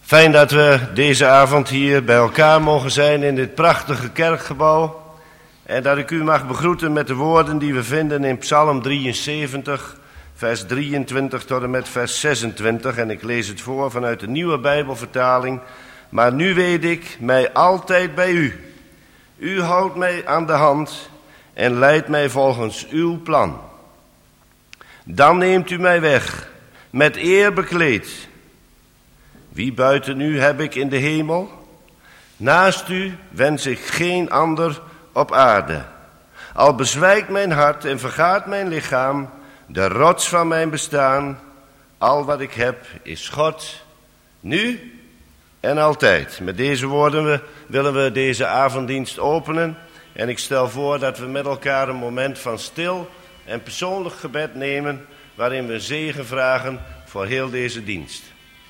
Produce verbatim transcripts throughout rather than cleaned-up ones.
Fijn dat we deze avond hier bij elkaar mogen zijn in dit prachtige kerkgebouw. En dat ik u mag begroeten met de woorden die we vinden in Psalm drieënzeventig, vers drieëntwintig tot en met vers zesentwintig. En ik lees het voor vanuit de Nieuwe Bijbelvertaling. Maar nu weet ik mij altijd bij u. U houdt mij aan de hand en leidt mij volgens uw plan. Dan neemt u mij weg, met eer bekleed. Wie buiten u heb ik in de hemel? Naast u wens ik geen ander op aarde. Al bezwijkt mijn hart en vergaat mijn lichaam, de rots van mijn bestaan, al wat ik heb is God, nu en altijd. Met deze woorden willen we deze avonddienst openen. En ik stel voor dat we met elkaar een moment van stil en persoonlijk gebed nemen, waarin we zegen vragen voor heel deze dienst.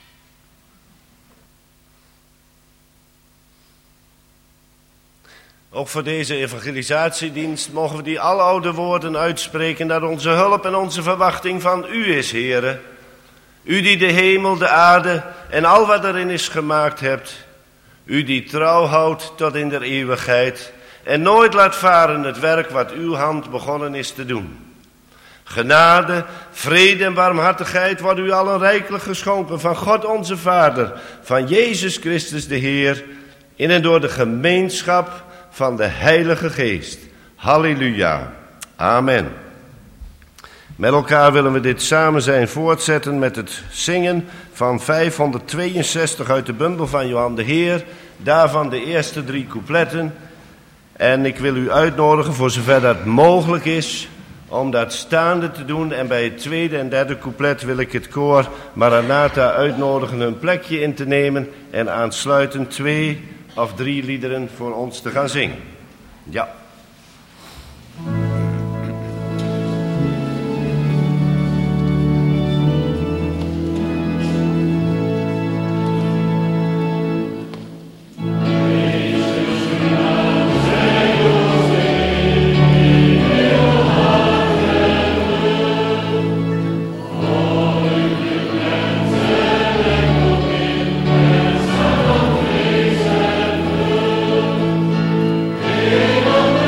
Ook voor deze evangelisatiedienst mogen we die aloude woorden uitspreken dat onze hulp en onze verwachting van u is, Heere. U die de hemel, de aarde en al wat erin is gemaakt hebt. U die trouw houdt tot in der eeuwigheid en nooit laat varen het werk wat uw hand begonnen is te doen. Genade, vrede en barmhartigheid worden u allen rijkelijk geschonken van God onze Vader, van Jezus Christus de Heer, in en door de gemeenschap van de Heilige Geest. Halleluja. Amen. Met elkaar willen we dit samen zijn voortzetten met het zingen van vijfhonderdtweeënzestig uit de bundel van Johan de Heer. Daarvan de eerste drie coupletten. En ik wil u uitnodigen, voor zover dat mogelijk is, om dat staande te doen. En bij het tweede en derde couplet wil ik het koor Maranatha uitnodigen hun plekje in te nemen en aansluitend twee of drie liederen voor ons te gaan zingen. Ja. Amen.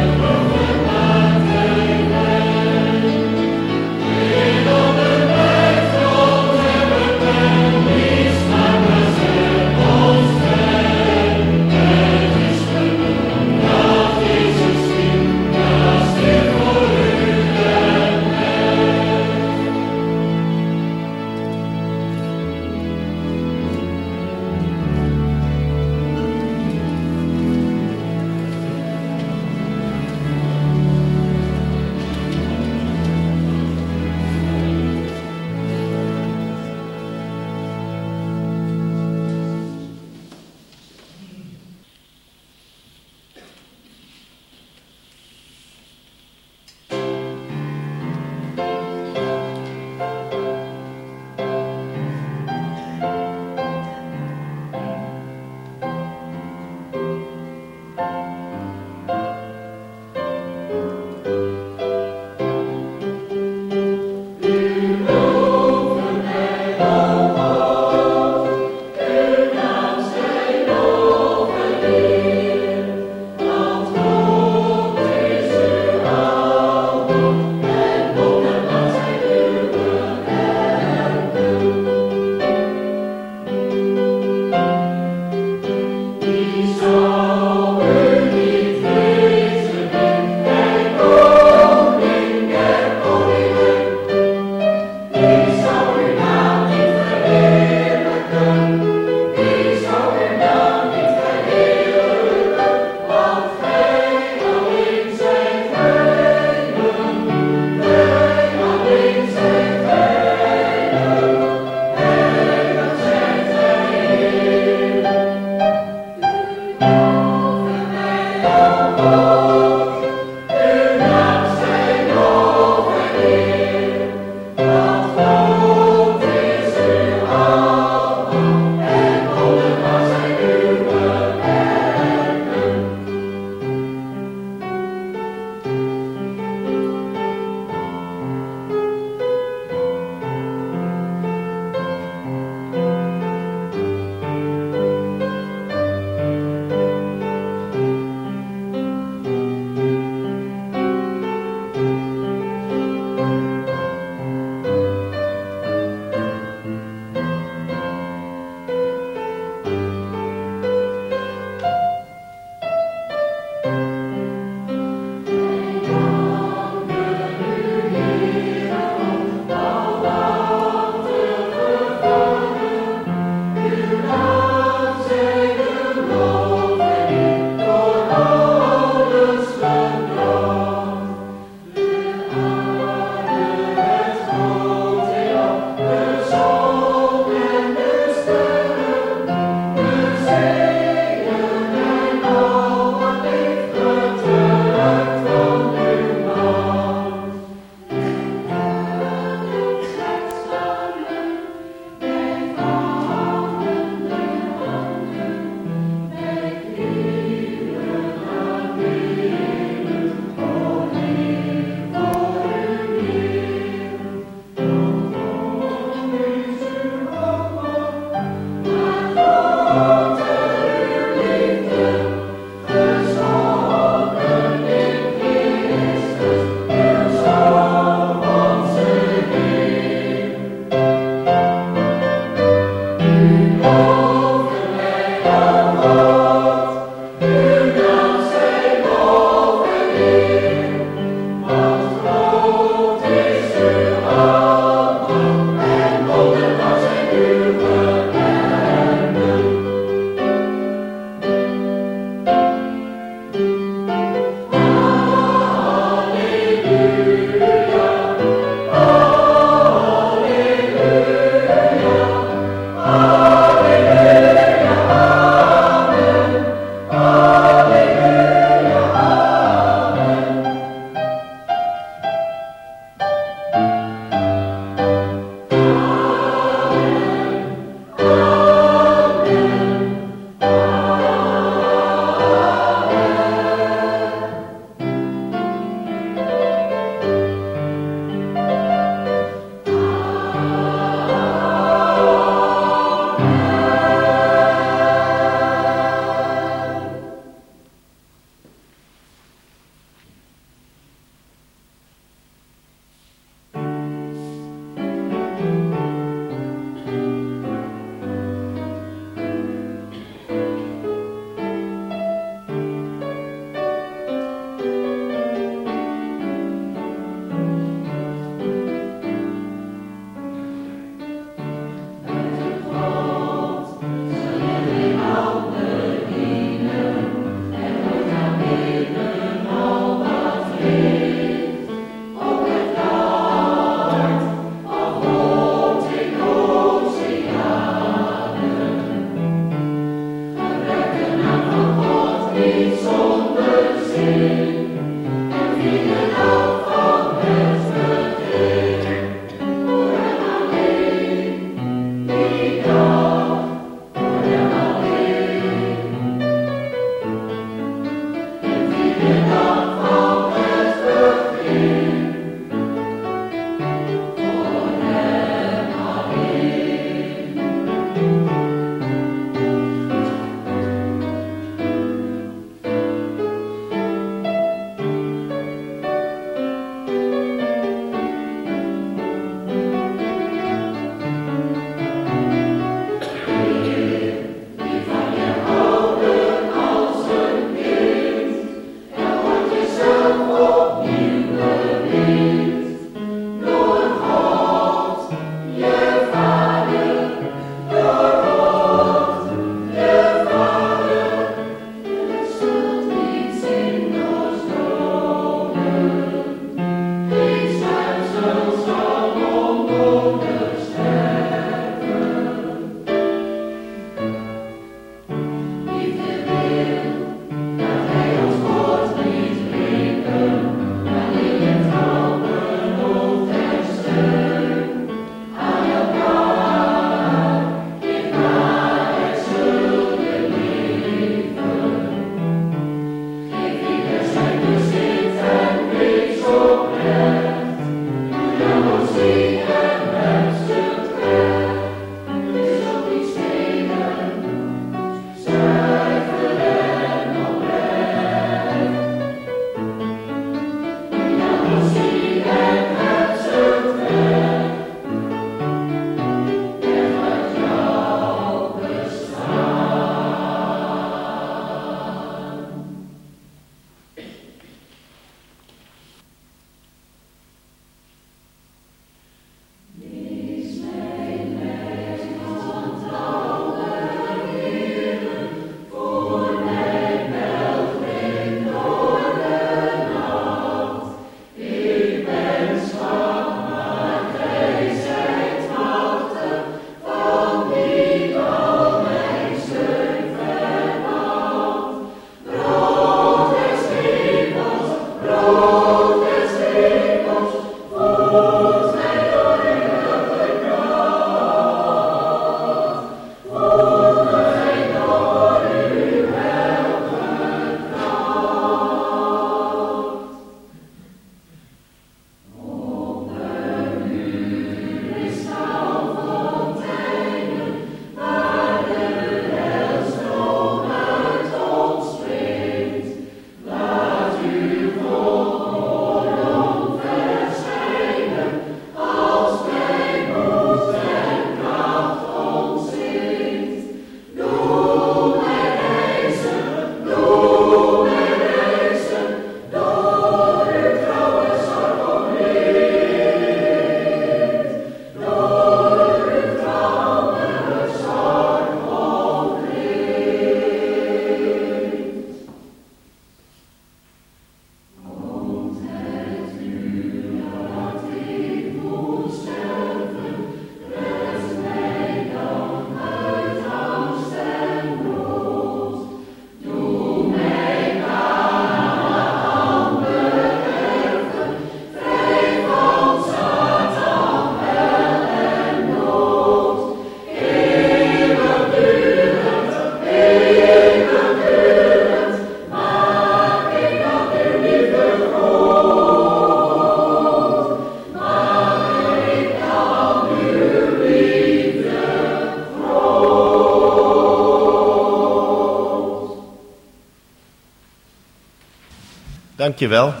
Dank je wel.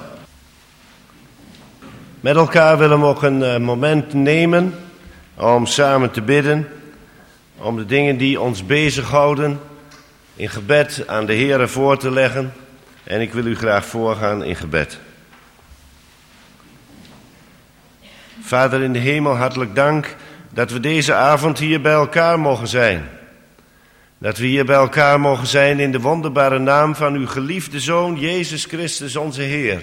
Met elkaar willen we ook een uh, moment nemen om samen te bidden. Om de dingen die ons bezighouden in gebed aan de Heere voor te leggen. En ik wil u graag voorgaan in gebed. Vader in de hemel, hartelijk dank dat we deze avond hier bij elkaar mogen zijn. Dat we hier bij elkaar mogen zijn in de wonderbare naam van uw geliefde Zoon, Jezus Christus, onze Heer.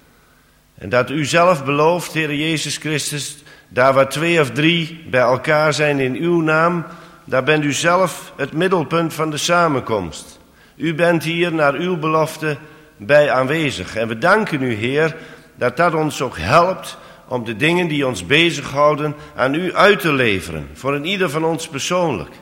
En dat u zelf belooft, Heer Jezus Christus, daar waar twee of drie bij elkaar zijn in uw naam, daar bent u zelf het middelpunt van de samenkomst. U bent hier naar uw belofte bij aanwezig. En we danken u, Heer, dat dat ons ook helpt om de dingen die ons bezighouden aan u uit te leveren. Voor een ieder van ons persoonlijk.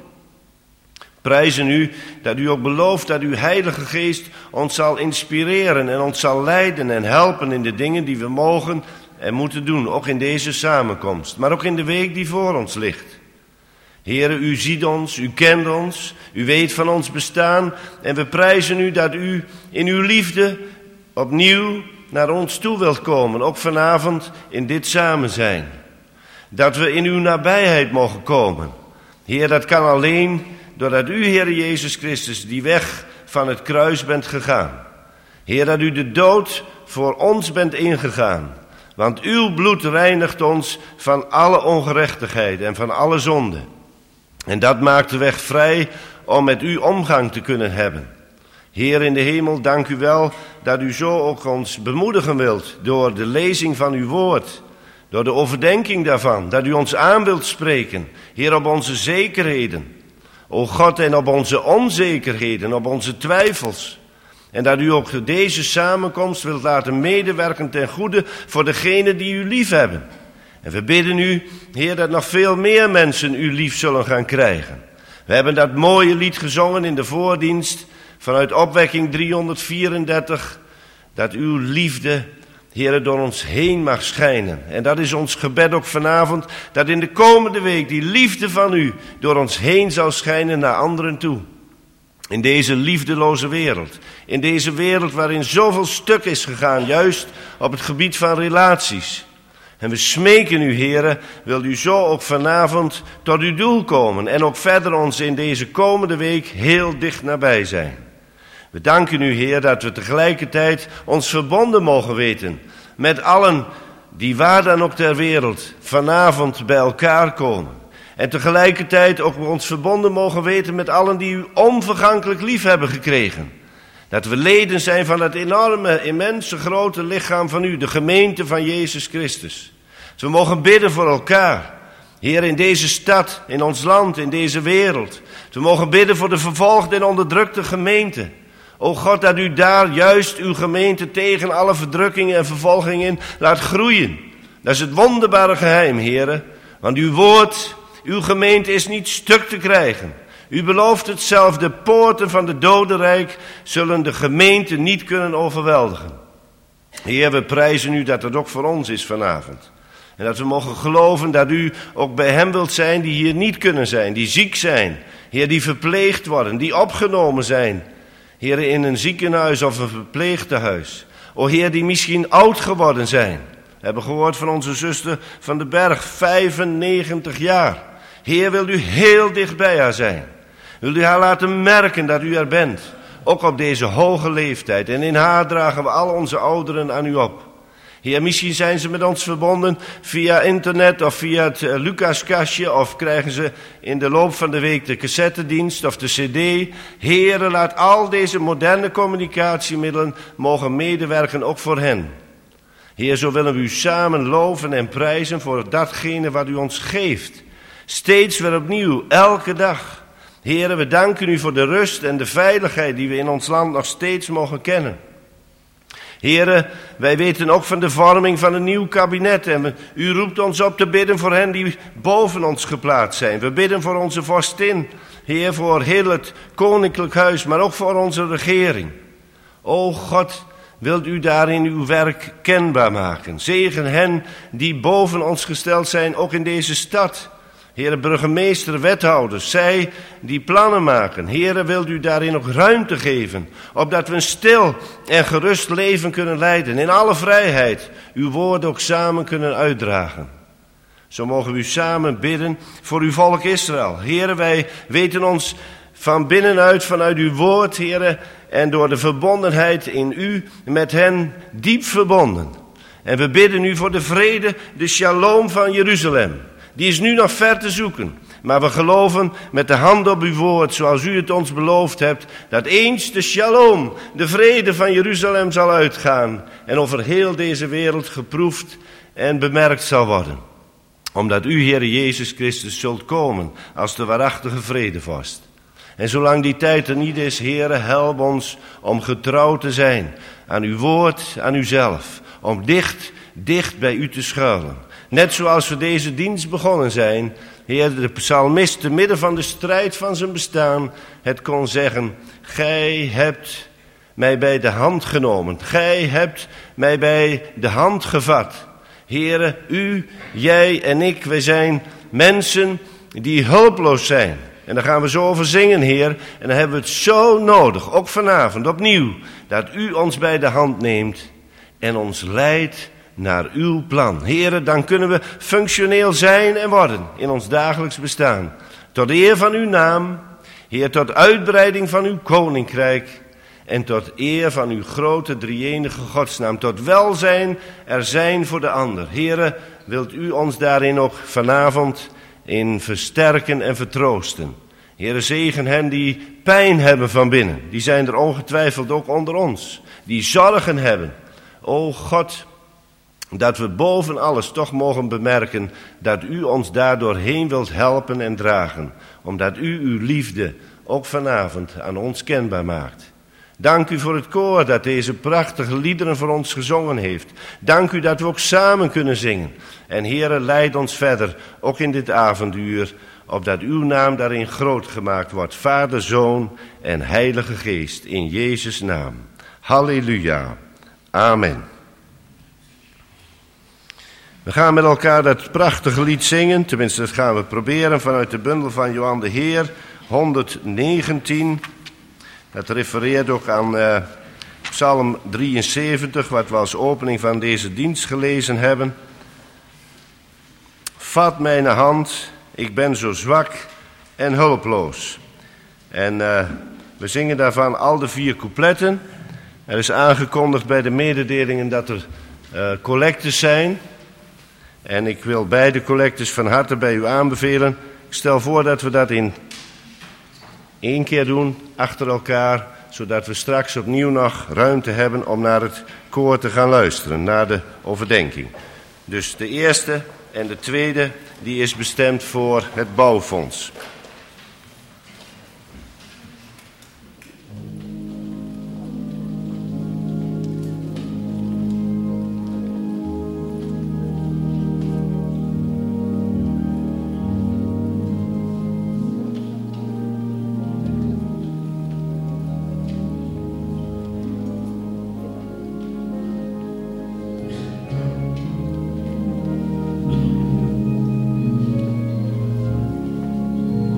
Prijzen u dat u ook belooft dat uw Heilige Geest ons zal inspireren en ons zal leiden en helpen in de dingen die we mogen en moeten doen. Ook in deze samenkomst, maar ook in de week die voor ons ligt. Heere, u ziet ons, u kent ons, u weet van ons bestaan en we prijzen u dat u in uw liefde opnieuw naar ons toe wilt komen, ook vanavond in dit samen zijn. Dat we in uw nabijheid mogen komen. Heer, dat kan alleen doordat u, Heer Jezus Christus, die weg van het kruis bent gegaan. Heer, dat u de dood voor ons bent ingegaan. Want uw bloed reinigt ons van alle ongerechtigheid en van alle zonde. En dat maakt de weg vrij om met u omgang te kunnen hebben. Heer in de hemel, dank u wel dat u zo ook ons bemoedigen wilt door de lezing van uw woord. Door de overdenking daarvan, dat u ons aan wilt spreken. Heer, op onze zekerheden. O God, en op onze onzekerheden, op onze twijfels. En dat u ook deze samenkomst wilt laten medewerken ten goede voor degenen die u lief hebben. En we bidden u, Heer, dat nog veel meer mensen u lief zullen gaan krijgen. We hebben dat mooie lied gezongen in de voordienst vanuit opwekking driehonderdvierendertig. Dat uw liefde, Heer, door ons heen mag schijnen. En dat is ons gebed ook vanavond, dat in de komende week die liefde van u door ons heen zal schijnen naar anderen toe. In deze liefdeloze wereld. In deze wereld waarin zoveel stuk is gegaan, juist op het gebied van relaties. En we smeken u, Heere, wil u zo ook vanavond tot uw doel komen. En ook verder ons in deze komende week heel dicht nabij zijn. We danken u, Heer, dat we tegelijkertijd ons verbonden mogen weten met allen die waar dan ook ter wereld vanavond bij elkaar komen. En tegelijkertijd ook ons verbonden mogen weten met allen die u onvergankelijk lief hebben gekregen. Dat we leden zijn van het enorme, immense, grote lichaam van u, de gemeente van Jezus Christus. Dus we mogen bidden voor elkaar. Heer, in deze stad, in ons land, in deze wereld. We mogen bidden voor de vervolgde en onderdrukte gemeente. O God, dat u daar juist uw gemeente tegen alle verdrukkingen en vervolgingen laat groeien. Dat is het wonderbare geheim, Heere. Want uw woord, uw gemeente is niet stuk te krijgen. U belooft het zelf, de poorten van de dodenrijk zullen de gemeente niet kunnen overweldigen. Heer, we prijzen u dat het ook voor ons is vanavond. En dat we mogen geloven dat u ook bij hen wilt zijn die hier niet kunnen zijn, die ziek zijn. Heer, die verpleegd worden, die opgenomen zijn. Heer, in een ziekenhuis of een verpleegtehuis. O Heer, die misschien oud geworden zijn. We hebben gehoord van onze zuster van den Berg, vijfennegentig jaar. Heer, wil u heel dicht bij haar zijn. Wil u haar laten merken dat u er bent. Ook op deze hoge leeftijd. En in haar dragen we al onze ouderen aan u op. Heer, misschien zijn ze met ons verbonden via internet of via het uh, Lucaskastje. Of krijgen ze in de loop van de week de cassettedienst of de cd. Heer, laat al deze moderne communicatiemiddelen mogen medewerken ook voor hen. Heer, zo willen we u samen loven en prijzen voor datgene wat u ons geeft. Steeds weer opnieuw, elke dag. Heer, we danken u voor de rust en de veiligheid die we in ons land nog steeds mogen kennen. Heren, wij weten ook van de vorming van een nieuw kabinet en we, u roept ons op te bidden voor hen die boven ons geplaatst zijn. We bidden voor onze vorstin, Heer, voor heel het koninklijk huis, maar ook voor onze regering. O God, wilt u daarin uw werk kenbaar maken. Zegen hen die boven ons gesteld zijn, ook in deze stad. Heere, burgemeester, wethouders, zij die plannen maken. Heere, wilt u daarin ook ruimte geven, opdat we een stil en gerust leven kunnen leiden, in alle vrijheid, uw woord ook samen kunnen uitdragen. Zo mogen we u samen bidden voor uw volk Israël. Heere, wij weten ons van binnenuit, vanuit uw woord, Heere, en door de verbondenheid in u met hen diep verbonden. En we bidden u voor de vrede, de shalom van Jeruzalem. Die is nu nog ver te zoeken. Maar we geloven met de hand op uw woord, zoals u het ons beloofd hebt, dat eens de shalom, de vrede van Jeruzalem zal uitgaan en over heel deze wereld geproefd en bemerkt zal worden. Omdat u, Heere Jezus Christus, zult komen als de waarachtige vredevorst. En zolang die tijd er niet is, Heere, help ons om getrouw te zijn aan uw woord, aan uzelf. Om dicht, dicht bij u te schuilen. Net zoals we deze dienst begonnen zijn, Heer, de psalmist te midden van de strijd van zijn bestaan het kon zeggen: gij hebt mij bij de hand genomen, gij hebt mij bij de hand gevat. Heere, u, jij en ik, wij zijn mensen die hulpeloos zijn. En daar gaan we zo over zingen, Heer. En dan hebben we het zo nodig, ook vanavond opnieuw, dat u ons bij de hand neemt en ons leidt naar uw plan. Heere, dan kunnen we functioneel zijn en worden in ons dagelijks bestaan. Tot eer van uw naam, Heer, tot uitbreiding van uw koninkrijk en tot eer van uw grote drieënige godsnaam, tot welzijn er zijn voor de ander. Heere, wilt u ons daarin ook vanavond in versterken en vertroosten. Heere, zegen hen die pijn hebben van binnen. Die zijn er ongetwijfeld ook onder ons. Die zorgen hebben. O God, dat we boven alles toch mogen bemerken dat u ons daardoor heen wilt helpen en dragen. Omdat u uw liefde ook vanavond aan ons kenbaar maakt. Dank u voor het koor dat deze prachtige liederen voor ons gezongen heeft. Dank u dat we ook samen kunnen zingen. En Heere, leid ons verder, ook in dit avonduur, opdat uw naam daarin groot gemaakt wordt. Vader, Zoon en Heilige Geest, in Jezus' naam. Halleluja. Amen. We gaan met elkaar dat prachtige lied zingen, tenminste dat gaan we proberen vanuit de bundel van Johan de Heer, honderdnegentien. Dat refereert ook aan uh, Psalm drieënzeventig, wat we als opening van deze dienst gelezen hebben. Vat mijn hand, ik ben zo zwak en hulpeloos. En uh, we zingen daarvan al de vier coupletten. Er is aangekondigd bij de mededelingen dat er uh, collectes zijn. En ik wil beide collectes van harte bij u aanbevelen. Ik stel voor dat we dat in één keer doen, achter elkaar, zodat we straks opnieuw nog ruimte hebben om naar het koor te gaan luisteren, naar de overdenking. Dus de eerste en de tweede, die is bestemd voor het bouwfonds. Thank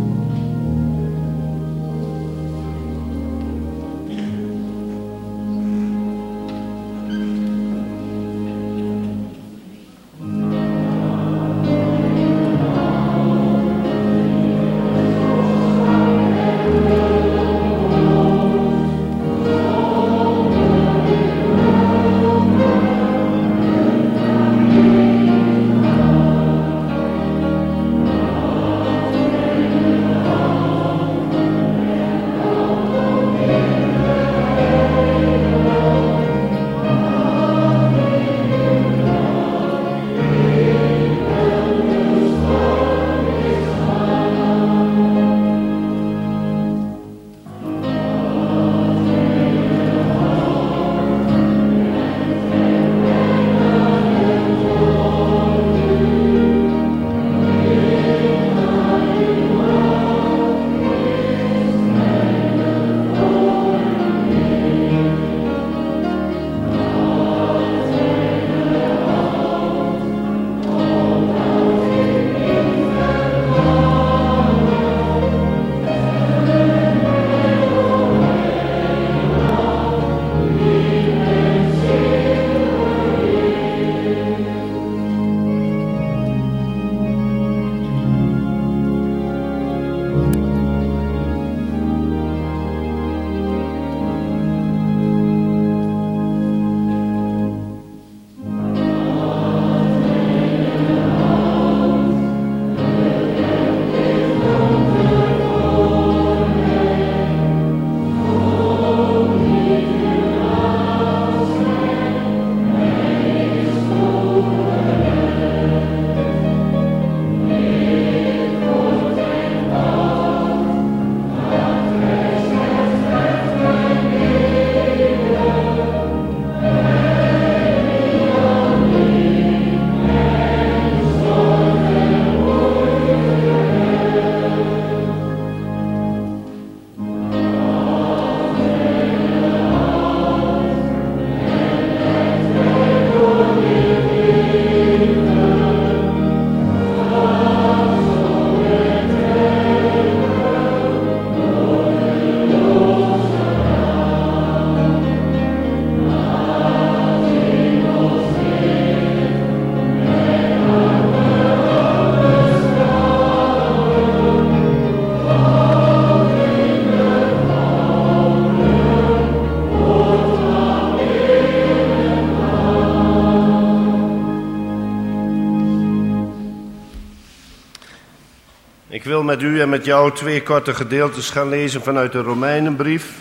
Ik wil met u en met jou twee korte gedeeltes gaan lezen vanuit de Romeinenbrief.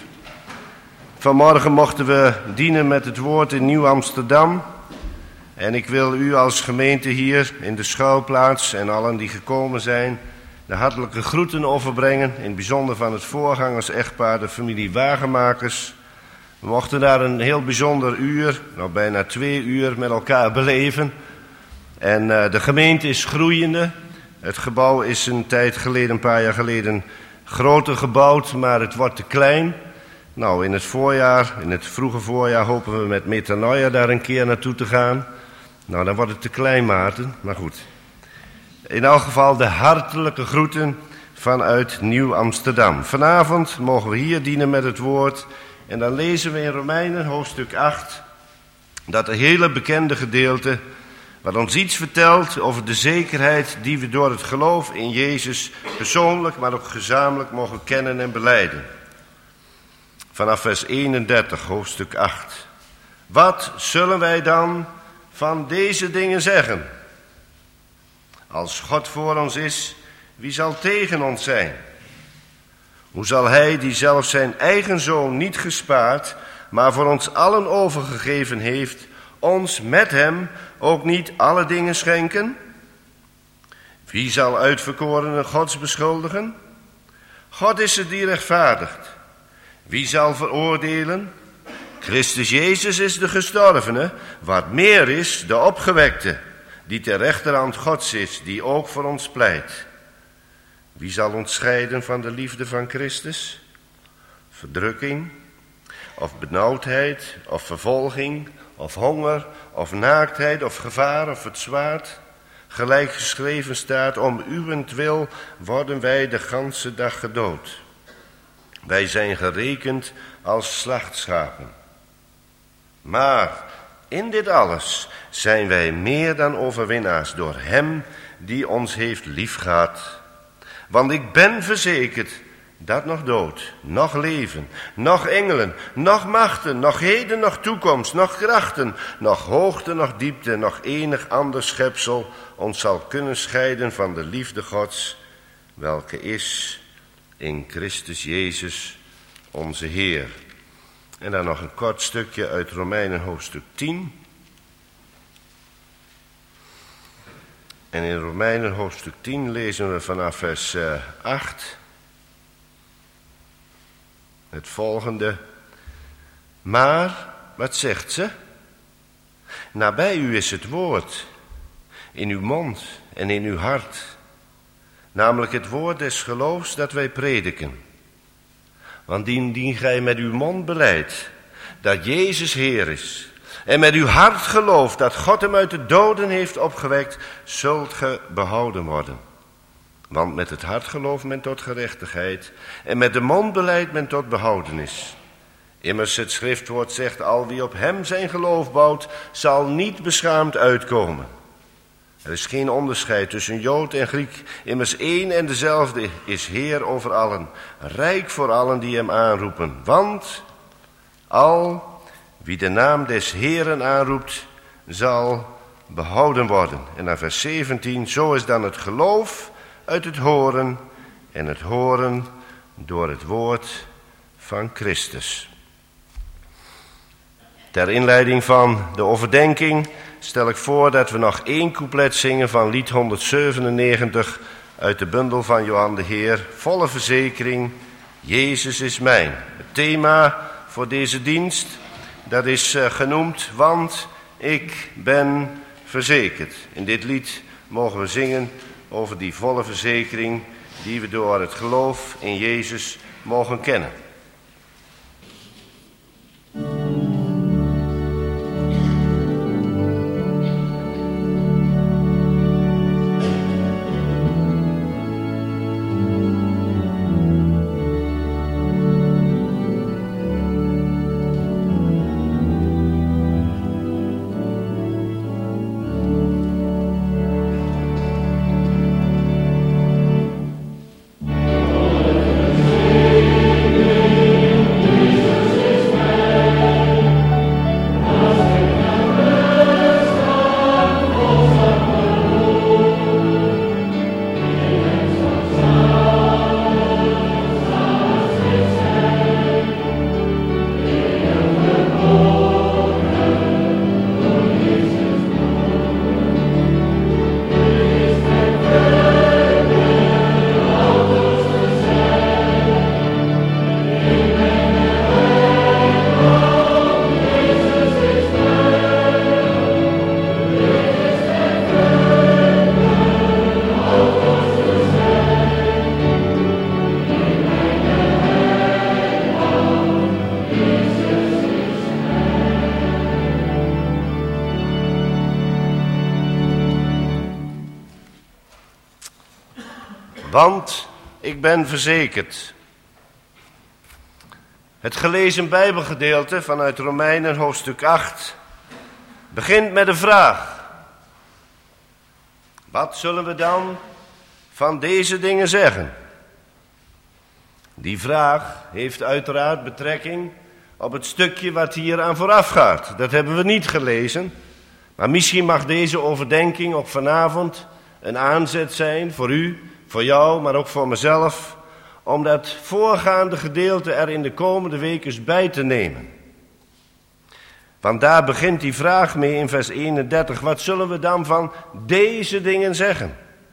Vanmorgen mochten we dienen met het woord in Nieuw-Amsterdam. En ik wil u als gemeente hier in de schuilplaats en allen die gekomen zijn de hartelijke groeten overbrengen. In het bijzonder van het voorgangers-echtpaar, de familie Wagenmakers. We mochten daar een heel bijzonder uur, nou bijna twee uur, met elkaar beleven. En uh, de gemeente is groeiende. Het gebouw is een tijd geleden, een paar jaar geleden, groter gebouwd, maar het wordt te klein. Nou, in het voorjaar, in het vroege voorjaar hopen we met Metanoia daar een keer naartoe te gaan. Nou, dan wordt het te klein, Maarten, maar goed. In elk geval de hartelijke groeten vanuit Nieuw-Amsterdam. Vanavond mogen we hier dienen met het woord. En dan lezen we in Romeinen hoofdstuk acht, dat een hele bekende gedeelte, wat ons iets vertelt over de zekerheid die we door het geloof in Jezus persoonlijk, maar ook gezamenlijk mogen kennen en belijden. Vanaf vers eenendertig, hoofdstuk acht. Wat zullen wij dan van deze dingen zeggen? Als God voor ons is, wie zal tegen ons zijn? Hoe zal hij, die zelf zijn eigen zoon niet gespaard, maar voor ons allen overgegeven heeft, ons met hem ook niet alle dingen schenken? Wie zal uitverkorenen Gods beschuldigen? God is het die rechtvaardigt. Wie zal veroordelen? Christus Jezus is de gestorvene, wat meer is, de opgewekte, die ter rechterhand Gods is, die ook voor ons pleit. Wie zal ons scheiden van de liefde van Christus? Verdrukking, of benauwdheid, of vervolging, of honger, of naaktheid, of gevaar, of het zwaard. Gelijk geschreven staat, om uwentwil worden wij de ganse dag gedood. Wij zijn gerekend als slachtschapen. Maar in dit alles zijn wij meer dan overwinnaars door hem die ons heeft liefgehad. Want ik ben verzekerd dat nog dood, nog leven, nog engelen, nog machten, nog heden, nog toekomst, nog krachten, nog hoogte, nog diepte, nog enig ander schepsel ons zal kunnen scheiden van de liefde Gods, welke is in Christus Jezus onze Heer. En dan nog een kort stukje uit Romeinen hoofdstuk tien. En in Romeinen hoofdstuk tien lezen we vanaf vers uh, acht het volgende. Maar, wat zegt ze? Nabij u is het woord, in uw mond en in uw hart, namelijk het woord des geloofs dat wij prediken. Want indien gij met uw mond belijdt dat Jezus Heer is, en met uw hart gelooft dat God hem uit de doden heeft opgewekt, zult ge behouden worden. Want met het hart gelooft men tot gerechtigheid, en met de mond belijdt men tot behoudenis. Immers het schriftwoord zegt, al wie op hem zijn geloof bouwt, zal niet beschaamd uitkomen. Er is geen onderscheid tussen Jood en Griek. Immers één en dezelfde is Heer over allen, rijk voor allen die hem aanroepen. Want al wie de naam des Heeren aanroept, zal behouden worden. En naar vers zeventien, zo is dan het geloof uit het horen en het horen door het woord van Christus. Ter inleiding van de overdenking stel ik voor dat we nog één couplet zingen van lied honderdzevenennegentig uit de bundel van Johan de Heer. Volle verzekering, Jezus is mijn. Het thema voor deze dienst, dat is uh, genoemd, want ik ben verzekerd. In dit lied mogen we zingen over die volle verzekering die we door het geloof in Jezus mogen kennen. Want ik ben verzekerd. Het gelezen Bijbelgedeelte vanuit Romeinen hoofdstuk acht begint met een vraag. Wat zullen we dan van deze dingen zeggen? Die vraag heeft uiteraard betrekking op het stukje wat hier aan vooraf gaat. Dat hebben we niet gelezen, maar misschien mag deze overdenking ook vanavond een aanzet zijn voor u, voor jou, maar ook voor mezelf, om dat voorgaande gedeelte er in de komende weken bij te nemen. Want daar begint die vraag mee in vers eenendertig. Wat zullen we dan van deze dingen zeggen?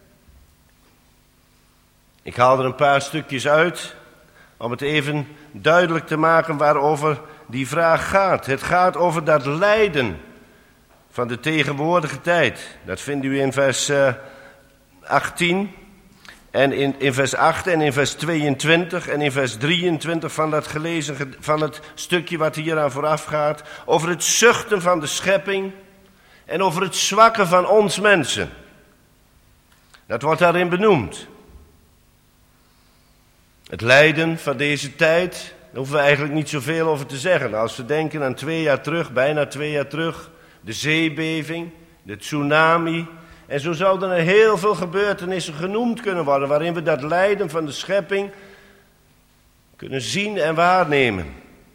Ik haal er een paar stukjes uit om het even duidelijk te maken waarover die vraag gaat. Het gaat over dat lijden van de tegenwoordige tijd. Dat vindt u in vers uh, achttien en in, in vers acht en in vers tweeëntwintig en in vers drieëntwintig van dat gelezen, van het stukje wat hier aan vooraf gaat. Over het zuchten van de schepping en over het zwakken van ons mensen. Dat wordt daarin benoemd. Het lijden van deze tijd, daar hoeven we eigenlijk niet zoveel over te zeggen. Als we denken aan twee jaar terug, bijna twee jaar terug, de zeebeving, de tsunami. En zo zouden er heel veel gebeurtenissen genoemd kunnen worden, waarin we dat lijden van de schepping kunnen zien en waarnemen.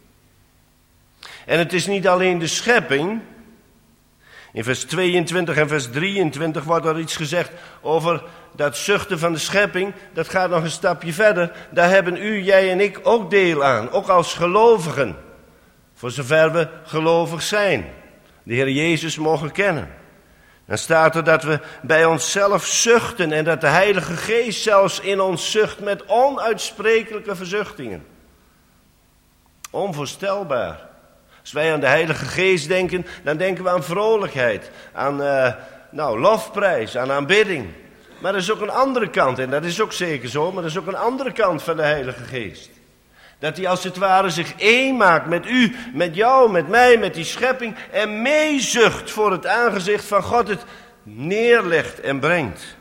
En het is niet alleen de schepping. In vers tweeëntwintig en vers drieëntwintig wordt er iets gezegd over dat zuchten van de schepping. Dat gaat nog een stapje verder. Daar hebben u, jij en ik ook deel aan, ook als gelovigen. Voor zover we gelovig zijn, de Heer Jezus mogen kennen. Dan staat er dat we bij onszelf zuchten en dat de Heilige Geest zelfs in ons zucht met onuitsprekelijke verzuchtingen. Onvoorstelbaar. Als wij aan de Heilige Geest denken, dan denken we aan vrolijkheid, aan uh, nou, lofprijs, aan aanbidding. Maar er is ook een andere kant, en dat is ook zeker zo, maar er is ook een andere kant van de Heilige Geest. Dat hij als het ware zich één maakt met u, met jou, met mij, met die schepping en meezucht voor het aangezicht van God, het neerlegt en brengt.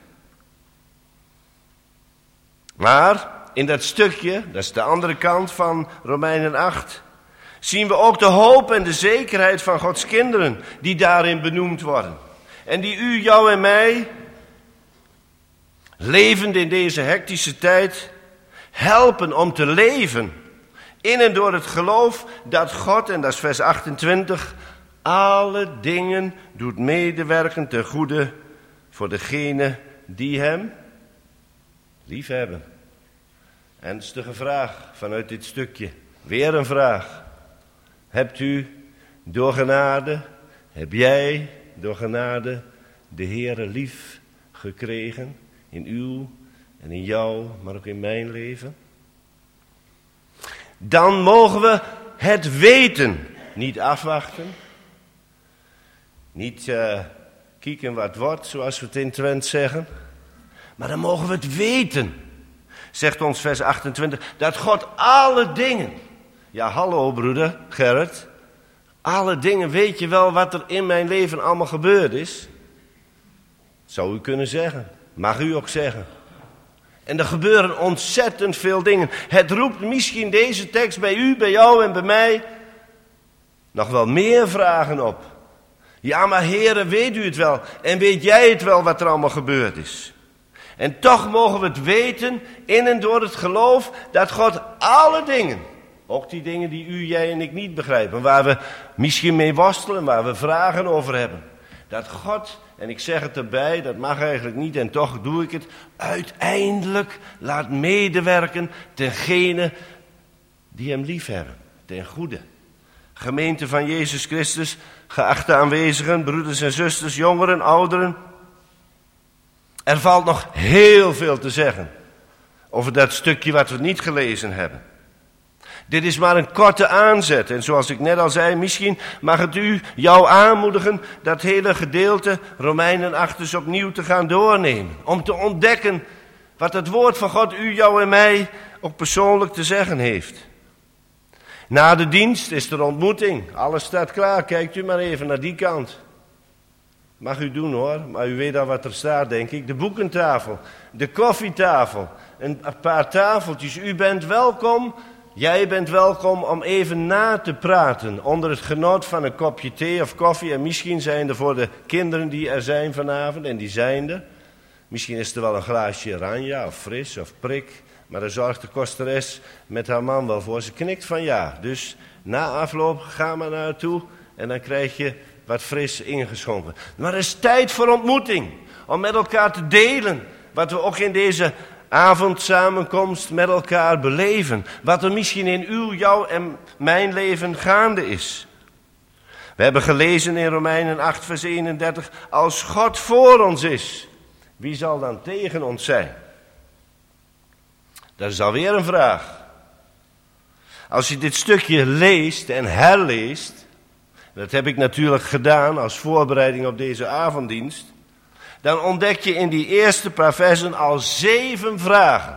Maar in dat stukje, dat is de andere kant van Romeinen acht, zien we ook de hoop en de zekerheid van Gods kinderen die daarin benoemd worden. En die u, jou en mij, levend in deze hectische tijd, helpen om te leven in en door het geloof dat God, en dat is vers achtentwintig, alle dingen doet medewerken ten goede voor degenen die hem liefhebben. Ernstige vraag vanuit dit stukje. Weer een vraag. Hebt u door genade, heb jij door genade de Heere lief gekregen in uw en in jou, maar ook in mijn leven? Dan mogen we het weten, niet afwachten, niet uh, kijken wat wordt, zoals we het in Twent zeggen, maar dan mogen we het weten, zegt ons vers achtentwintig, dat God alle dingen, ja hallo broeder Gerrit, alle dingen, weet je wel wat er in mijn leven allemaal gebeurd is? Zou u kunnen zeggen, mag u ook zeggen. En er gebeuren ontzettend veel dingen. Het roept misschien deze tekst bij u, bij jou en bij mij nog wel meer vragen op. Ja, maar Heere, weet u het wel? En weet jij het wel wat er allemaal gebeurd is? En toch mogen we het weten in en door het geloof dat God alle dingen, ook die dingen die u, jij en ik niet begrijpen, waar we misschien mee worstelen, waar we vragen over hebben, dat God, en ik zeg het erbij, dat mag eigenlijk niet en toch doe ik het, uiteindelijk laat medewerken tengene die hem liefhebben, ten goede. Gemeente van Jezus Christus, geachte aanwezigen, broeders en zusters, jongeren, ouderen. Er valt nog heel veel te zeggen over dat stukje wat we niet gelezen hebben. Dit is maar een korte aanzet. En zoals ik net al zei, misschien mag het u jou aanmoedigen dat hele gedeelte Romeinen acht dus opnieuw te gaan doornemen. Om te ontdekken wat het woord van God u, jou en mij ook persoonlijk te zeggen heeft. Na de dienst is er ontmoeting. Alles staat klaar. Kijkt u maar even naar die kant. Mag u doen hoor, maar u weet al wat er staat denk ik. De boekentafel, de koffietafel, een paar tafeltjes. U bent welkom. Jij bent welkom om even na te praten onder het genot van een kopje thee of koffie. En misschien zijn er voor de kinderen die er zijn vanavond, en die zijn er. Misschien is er wel een glaasje Ranja of fris of prik. Maar daar zorgt de kosteres met haar man wel voor. Ze knikt van ja. Dus na afloop ga maar naartoe en dan krijg je wat fris ingeschonken. Maar er is tijd voor ontmoeting. Om met elkaar te delen wat we ook in deze avondsamenkomst met elkaar beleven. Wat er misschien in uw, jouw en mijn leven gaande is. We hebben gelezen in Romeinen acht vers eenendertig. Als God voor ons is, wie zal dan tegen ons zijn? Dat is alweer een vraag. Als je dit stukje leest en herleest, dat heb ik natuurlijk gedaan als voorbereiding op deze avonddienst, dan ontdek je in die eerste paar versen al zeven vragen.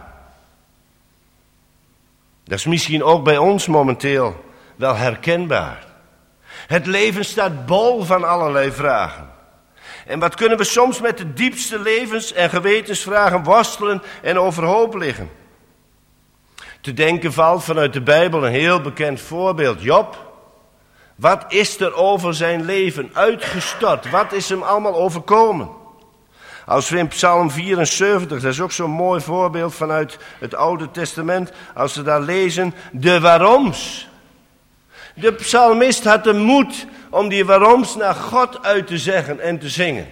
Dat is misschien ook bij ons momenteel wel herkenbaar. Het leven staat bol van allerlei vragen. En wat kunnen we soms met de diepste levens- en gewetensvragen worstelen en overhoop liggen? Te denken valt vanuit de Bijbel een heel bekend voorbeeld. Job. Wat is er over zijn leven uitgestort? Wat is hem allemaal overkomen? Als we in Psalm vierenzeventig, dat is ook zo'n mooi voorbeeld vanuit het Oude Testament, als we daar lezen, de waaroms. De psalmist had de moed om die waaroms naar God uit te zeggen en te zingen.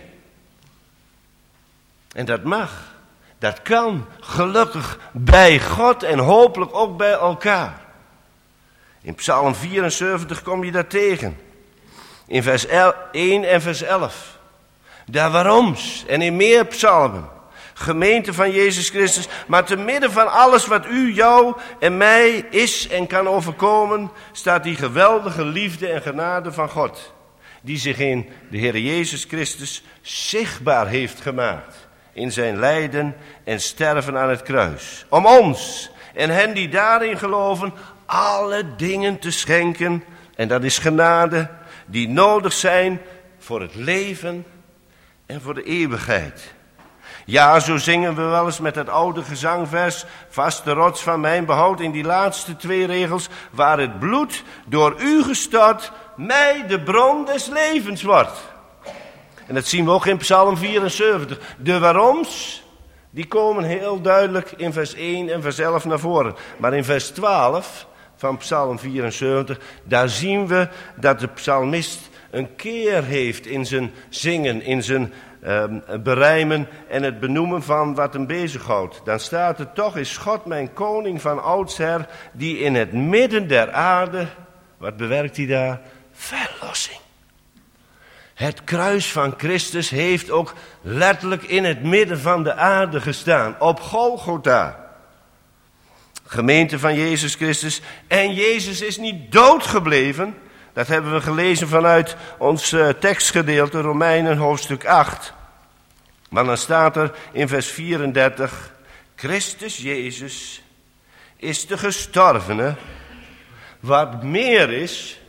En dat mag. Dat kan, gelukkig, bij God en hopelijk ook bij elkaar. In Psalm vierenzeventig kom je dat tegen. In vers één en vers elf. Daar waaroms en in meer psalmen. Gemeente van Jezus Christus. Maar te midden van alles wat u, jou en mij is en kan overkomen, staat die geweldige liefde en genade van God. Die zich in de Heer Jezus Christus zichtbaar heeft gemaakt. In zijn lijden en sterven aan het kruis. Om ons en hen die daarin geloven alle dingen te schenken. En dat is genade die nodig zijn voor het leven en voor de eeuwigheid. Ja, zo zingen we wel eens met het oude gezangvers, vaste rots van mijn behoud, in die laatste twee regels, waar het bloed door u gestort mij de bron des levens wordt. En dat zien we ook in Psalm vierenzeventig. De waaroms, die komen heel duidelijk in vers één en vers elf naar voren. Maar in vers twaalf van Psalm vierenzeventig, daar zien we dat de psalmist een keer heeft in zijn zingen, in zijn uh, berijmen en het benoemen van wat hem bezighoudt. Dan staat er: toch is God mijn koning van oudsher, die in het midden der aarde, wat bewerkt hij daar? Verlossing. Het kruis van Christus heeft ook letterlijk in het midden van de aarde gestaan, op Golgotha. Gemeente van Jezus Christus. En Jezus is niet doodgebleven. Dat hebben we gelezen vanuit ons uh, tekstgedeelte, Romeinen hoofdstuk acht. Maar dan staat er in vers vierendertig: Christus Jezus is de gestorvene, wat meer is,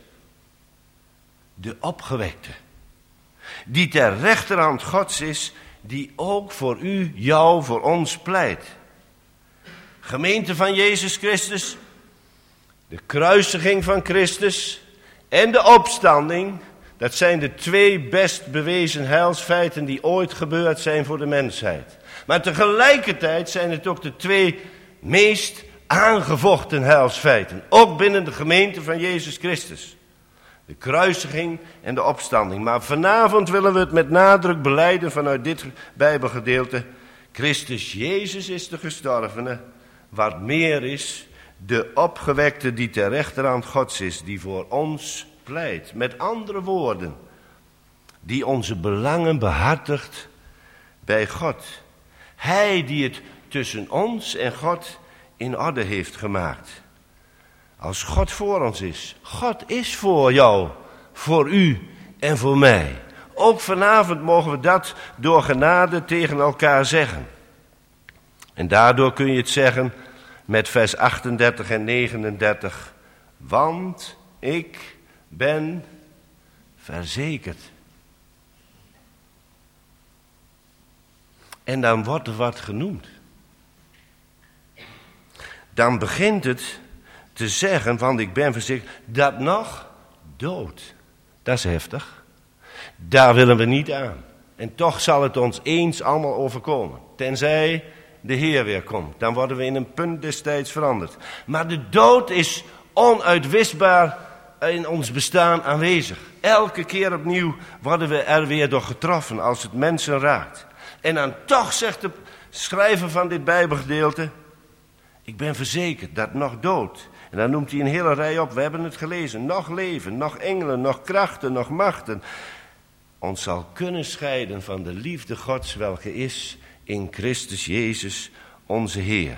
de opgewekte, die ter rechterhand Gods is, die ook voor u, jou, voor ons pleit. Gemeente van Jezus Christus, de kruisiging van Christus en de opstanding, dat zijn de twee best bewezen heilsfeiten die ooit gebeurd zijn voor de mensheid. Maar tegelijkertijd zijn het ook de twee meest aangevochten heilsfeiten, ook binnen de gemeente van Jezus Christus. De kruisiging en de opstanding. Maar vanavond willen we het met nadruk belijden vanuit dit Bijbelgedeelte. Christus Jezus is de gestorvene, wat meer is, de opgewekte die ter rechterhand Gods is, die voor ons pleit. Met andere woorden, die onze belangen behartigt bij God. Hij die het tussen ons en God in orde heeft gemaakt. Als God voor ons is. God is voor jou, voor u en voor mij. Ook vanavond mogen we dat door genade tegen elkaar zeggen. En daardoor kun je het zeggen met vers achtendertig en negenendertig. Want ik ben verzekerd. En dan wordt er wat genoemd. Dan begint het te zeggen, want ik ben verzekerd, dat nog dood. Dat is heftig. Daar willen we niet aan. En toch zal het ons eens allemaal overkomen. Tenzij de Heer weer komt. Dan worden we in een punt destijds veranderd. Maar de dood is onuitwisbaar in ons bestaan aanwezig. Elke keer opnieuw worden we er weer door getroffen als het mensen raakt. En dan toch zegt de schrijver van dit Bijbelgedeelte: ik ben verzekerd dat nog dood. En dan noemt hij een hele rij op, we hebben het gelezen. Nog leven, nog engelen, nog krachten, nog machten. Ons zal kunnen scheiden van de liefde Gods, welke is in Christus Jezus onze Heer.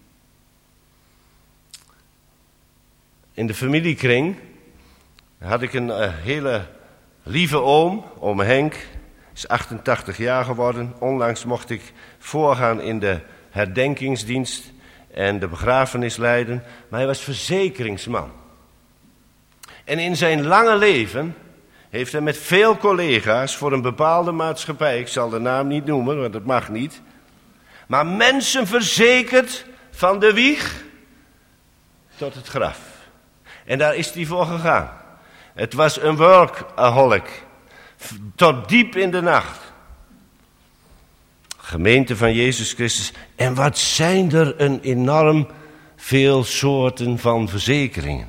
In de familiekring had ik een uh, hele lieve oom, oom Henk. Is achtentachtig jaar geworden. Onlangs mocht ik voorgaan in de herdenkingsdienst en de begrafenis leiden. Maar hij was verzekeringsman. En in zijn lange leven heeft hij met veel collega's voor een bepaalde maatschappij, ik zal de naam niet noemen, want dat mag niet, maar mensen verzekerd van de wieg tot het graf. En daar is hij voor gegaan. Het was een workaholic. Tot diep in de nacht. Gemeente van Jezus Christus. En wat zijn er een enorm veel soorten van verzekeringen.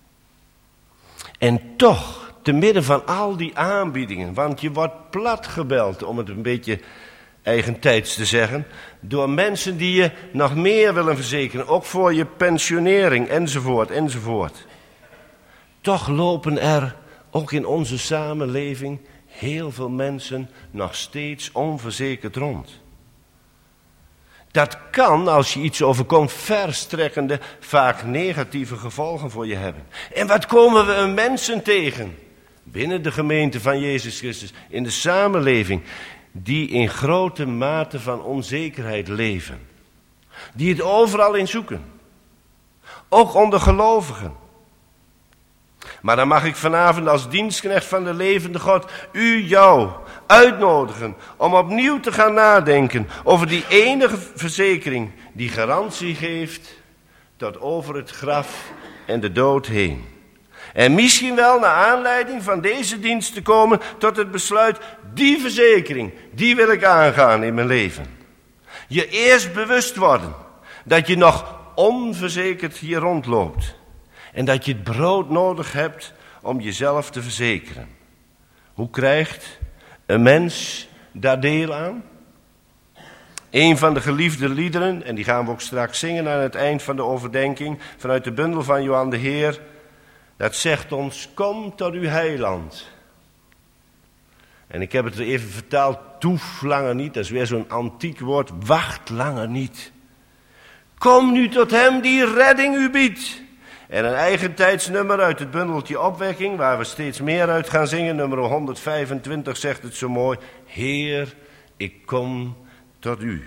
En toch, te midden van al die aanbiedingen, want je wordt platgebeld, om het een beetje eigentijds te zeggen, door mensen die je nog meer willen verzekeren, ook voor je pensionering, enzovoort, enzovoort. Toch lopen er, ook in onze samenleving, heel veel mensen nog steeds onverzekerd rond. Dat kan, als je iets overkomt, verstrekkende, vaak negatieve gevolgen voor je hebben. En wat komen we een mensen tegen? Binnen de gemeente van Jezus Christus, in de samenleving, die in grote mate van onzekerheid leven. Die het overal in zoeken. Ook onder gelovigen. Maar dan mag ik vanavond als dienstknecht van de levende God u, jou, uitnodigen om opnieuw te gaan nadenken over die enige verzekering die garantie geeft tot over het graf en de dood heen. En misschien wel naar aanleiding van deze dienst te komen tot het besluit, die verzekering, die wil ik aangaan in mijn leven. Je eerst bewust worden dat je nog onverzekerd hier rondloopt. En dat je het brood nodig hebt om jezelf te verzekeren. Hoe krijgt een mens daar deel aan? Een van de geliefde liederen, en die gaan we ook straks zingen aan het eind van de overdenking, vanuit de bundel van Johan de Heer, dat zegt ons, kom tot uw heiland. En ik heb het er even vertaald, toef langer niet, dat is weer zo'n antiek woord, wacht langer niet. Kom nu tot hem die redding u biedt. En een eigen tijdsnummer uit het bundeltje Opwekking, waar we steeds meer uit gaan zingen, nummer honderdvijfentwintig zegt het zo mooi, Heer, ik kom tot u.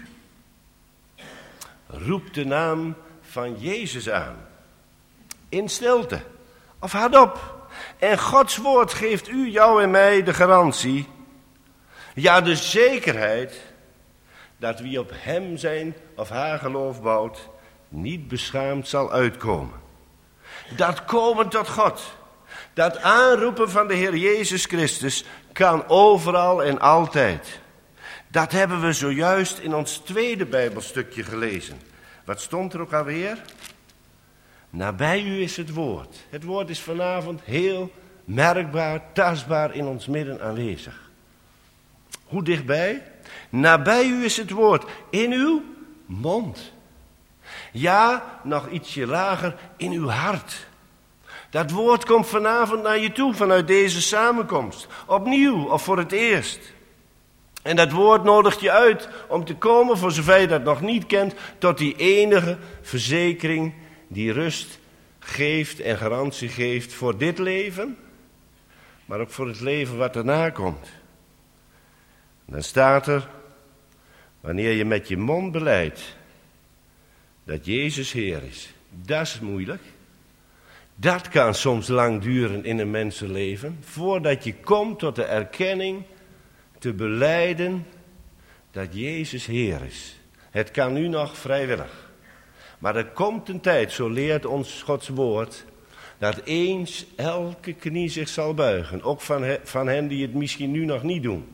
Roep de naam van Jezus aan. In stilte of hardop. En Gods woord geeft u, jou en mij de garantie. Ja, de zekerheid dat wie op hem zijn of haar geloof bouwt, niet beschaamd zal uitkomen. Dat komen tot God, dat aanroepen van de Heer Jezus Christus kan overal en altijd. Dat hebben we zojuist in ons tweede Bijbelstukje gelezen. Wat stond er ook alweer? Nabij u is het woord. Het woord is vanavond heel merkbaar, tastbaar in ons midden aanwezig. Hoe dichtbij? Nabij u is het woord, in uw mond. Ja, nog ietsje lager, in uw hart. Dat woord komt vanavond naar je toe vanuit deze samenkomst. Opnieuw of voor het eerst. En dat woord nodigt je uit om te komen, voor zover je dat nog niet kent, tot die enige verzekering die rust geeft en garantie geeft voor dit leven, maar ook voor het leven wat erna komt. Dan staat er, wanneer je met je mond belijdt dat Jezus Heer is, dat is moeilijk. Dat kan soms lang duren in een mensenleven, voordat je komt tot de erkenning te belijden dat Jezus Heer is. Het kan nu nog vrijwillig. Maar er komt een tijd, zo leert ons Gods woord, dat eens elke knie zich zal buigen. Ook van, he, van hen die het misschien nu nog niet doen.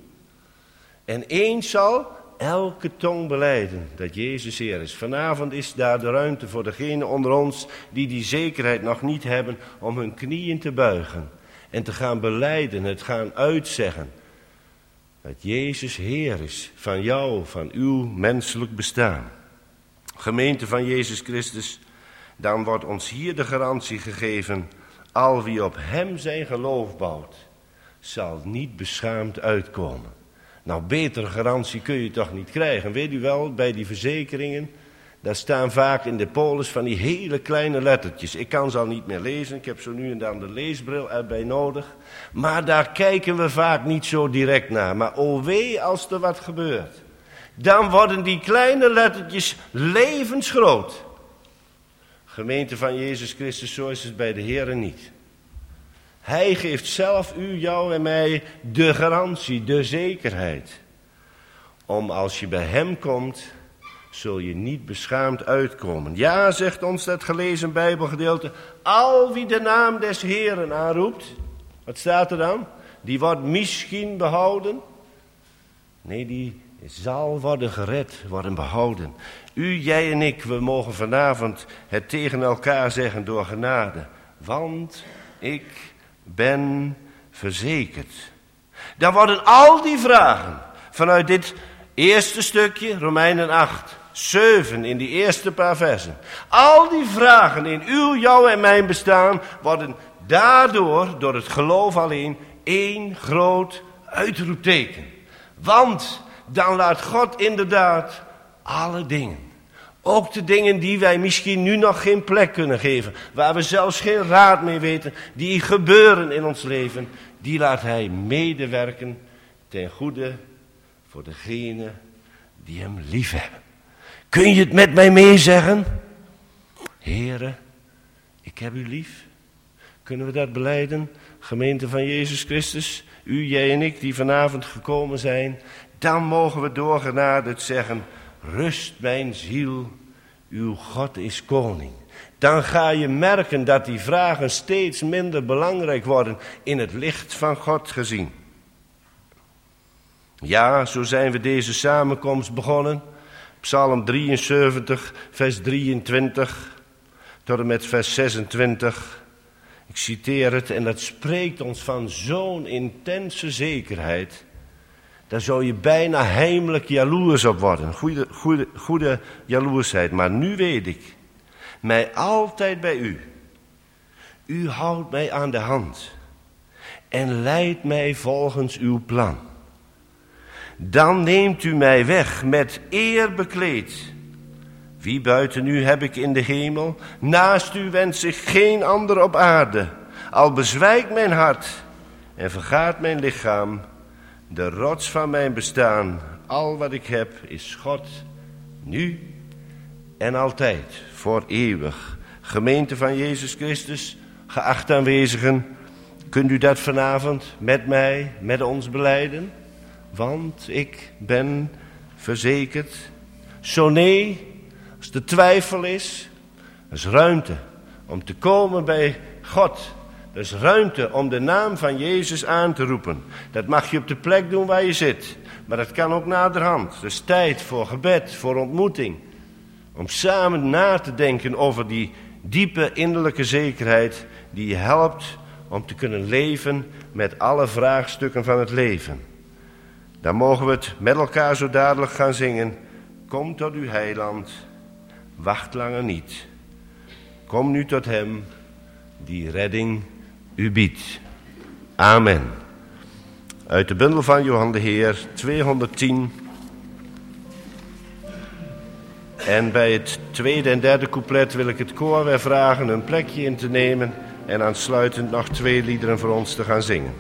En eens zal elke tong belijden dat Jezus Heer is. Vanavond is daar de ruimte voor degenen onder ons die die zekerheid nog niet hebben om hun knieën te buigen. En te gaan belijden, het gaan uitzeggen. Dat Jezus Heer is van jou, van uw menselijk bestaan. Gemeente van Jezus Christus, dan wordt ons hier de garantie gegeven, al wie op hem zijn geloof bouwt, zal niet beschaamd uitkomen. Nou, betere garantie kun je toch niet krijgen. Weet u wel, bij die verzekeringen, daar staan vaak in de polis van die hele kleine lettertjes. Ik kan ze al niet meer lezen, ik heb zo nu en dan de leesbril erbij nodig. Maar daar kijken we vaak niet zo direct naar. Maar o wee als er wat gebeurt. Dan worden die kleine lettertjes levensgroot. Gemeente van Jezus Christus, zo is het bij de Heere niet. Hij geeft zelf u, jou en mij de garantie, de zekerheid. Om als je bij hem komt, zul je niet beschaamd uitkomen. Ja, zegt ons dat gelezen Bijbelgedeelte, al wie de naam des Heeren aanroept, wat staat er dan? Die wordt misschien behouden. Nee, die zal worden gered, worden behouden. U, jij en ik, we mogen vanavond het tegen elkaar zeggen door genade. Want ik ben verzekerd. Dan worden al die vragen vanuit dit eerste stukje, Romeinen acht, zeven, in die eerste paar versen. Al die vragen in uw, jouw en mijn bestaan worden daardoor, door het geloof alleen, één groot uitroepteken. Want dan laat God inderdaad alle dingen, ook de dingen die wij misschien nu nog geen plek kunnen geven, waar we zelfs geen raad mee weten, die gebeuren in ons leven, die laat hij medewerken ten goede voor degenen die hem lief hebben. Kun je het met mij meezeggen? Heere, ik heb u lief. Kunnen we dat belijden, gemeente van Jezus Christus? U, jij en ik die vanavond gekomen zijn, dan mogen we door genade het zeggen, rust mijn ziel uw God is koning. Dan ga je merken dat die vragen steeds minder belangrijk worden in het licht van God gezien. Ja, zo zijn we deze samenkomst begonnen. Psalm drieënzeventig, vers drieëntwintig tot en met vers zesentwintig. Ik citeer het en dat spreekt ons van zo'n intense zekerheid. Daar zou je bijna heimelijk jaloers op worden. Goede, goede, goede jaloersheid. Maar nu weet ik, mij altijd bij u. U houdt mij aan de hand en leidt mij volgens uw plan. Dan neemt u mij weg met eer bekleed. Wie buiten u heb ik in de hemel? Naast u wens ik geen ander op aarde. Al bezwijkt mijn hart en vergaat mijn lichaam. De rots van mijn bestaan, al wat ik heb, is God, nu en altijd, voor eeuwig. Gemeente van Jezus Christus, geachte aanwezigen, kunt u dat vanavond met mij, met ons belijden? Want ik ben verzekerd. Zo nee, als er twijfel is, er is ruimte om te komen bij God. Er is ruimte om de naam van Jezus aan te roepen. Dat mag je op de plek doen waar je zit. Maar dat kan ook naderhand. Er is tijd voor gebed, voor ontmoeting. Om samen na te denken over die diepe innerlijke zekerheid die je helpt om te kunnen leven met alle vraagstukken van het leven. Dan mogen we het met elkaar zo dadelijk gaan zingen. Kom tot uw heiland, wacht langer niet. Kom nu tot hem die redding u biedt. Amen. Uit de bundel van Johan de Heer, tweehonderdtien. En bij het tweede en derde couplet wil ik het koor weer vragen een plekje in te nemen en aansluitend nog twee liederen voor ons te gaan zingen.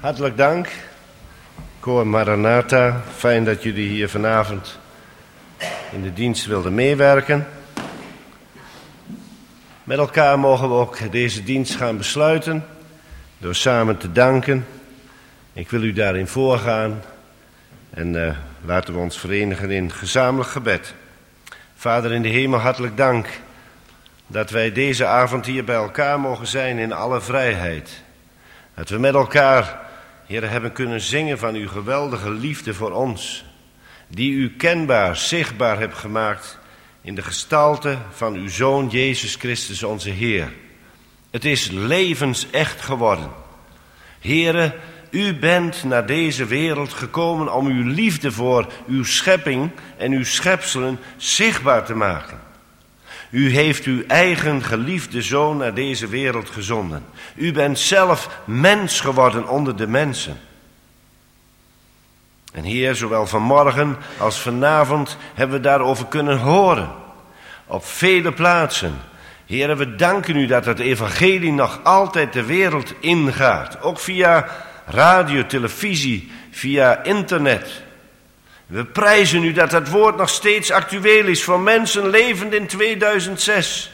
Hartelijk dank, Koor Maranatha. Fijn dat jullie hier vanavond in de dienst wilden meewerken. Met elkaar mogen we ook deze dienst gaan besluiten door samen te danken. Ik wil u daarin voorgaan en uh, laten we ons verenigen in gezamenlijk gebed. Vader in de hemel, hartelijk dank dat wij deze avond hier bij elkaar mogen zijn in alle vrijheid. Dat we met elkaar, Heer, hebben kunnen zingen van uw geweldige liefde voor ons, die u kenbaar, zichtbaar hebt gemaakt in de gestalte van uw Zoon Jezus Christus onze Heer. Het is levensecht geworden. Heere, u bent naar deze wereld gekomen om uw liefde voor uw schepping en uw schepselen zichtbaar te maken. U heeft uw eigen geliefde Zoon naar deze wereld gezonden. U bent zelf mens geworden onder de mensen. En Heer, zowel vanmorgen als vanavond hebben we daarover kunnen horen. Op vele plaatsen. Heer, we danken u dat het evangelie nog altijd de wereld ingaat. Ook via radio, televisie, via internet. We prijzen u dat het woord nog steeds actueel is voor mensen levend in tweeduizend zes.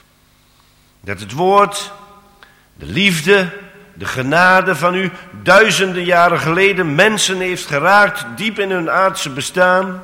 Dat het woord, de liefde, de genade van u duizenden jaren geleden mensen heeft geraakt diep in hun aardse bestaan.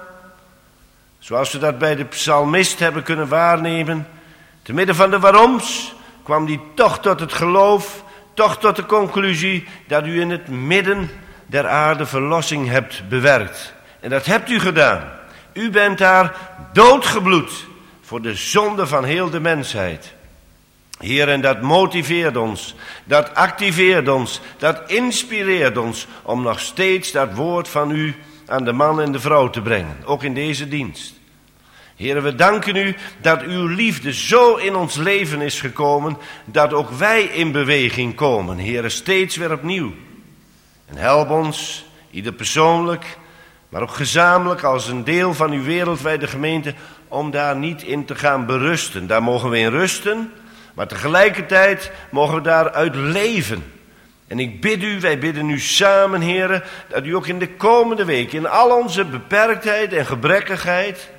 Zoals we dat bij de psalmist hebben kunnen waarnemen. Te midden van de waaroms kwam die toch tot het geloof, toch tot de conclusie dat u in het midden der aarde verlossing hebt bewerkt. En dat hebt u gedaan. U bent daar doodgebloed voor de zonde van heel de mensheid. Heer, en dat motiveert ons, dat activeert ons, dat inspireert ons om nog steeds dat woord van u aan de man en de vrouw te brengen, ook in deze dienst. Heer, we danken u dat uw liefde zo in ons leven is gekomen, dat ook wij in beweging komen, Heer, steeds weer opnieuw. En help ons, ieder persoonlijk, maar ook gezamenlijk als een deel van uw wereldwijde gemeente, om daar niet in te gaan berusten. Daar mogen we in rusten, maar tegelijkertijd mogen we daaruit leven. En ik bid u, wij bidden u samen, heren, dat u ook in de komende week, in al onze beperktheid en gebrekkigheid,